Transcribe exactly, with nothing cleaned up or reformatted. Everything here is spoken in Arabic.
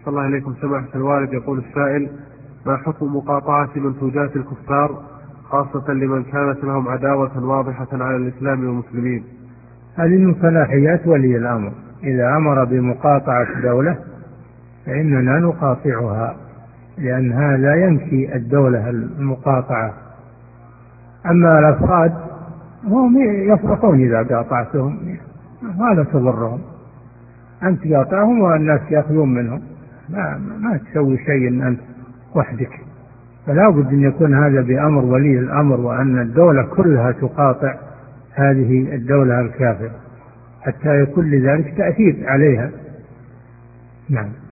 أحسن الله إليكم سماحة الوالد. يقول السائل: ما حكم مقاطعة منتوجات الكفار خاصة لمن كانت لهم عداوة واضحة على الإسلام والمسلمين؟ هذه من صلاحيات ولي الأمر، إذا أمر بمقاطعة دولة فإننا نقاطعها، لأن هذا ينفي الدولة المقاطعة. أما الأفراد هم يفرحون إذا قاطعتهم، هذا تضرهم. أنت قاطعهم والناس يأخذون منهم، ما, ما تسوي شيء أنت وحدك. فلا بد أن يكون هذا بأمر ولي الأمر، وأن الدولة كلها تقاطع هذه الدولة الكافرة حتى يكون لذلك تأثير عليها. نعم.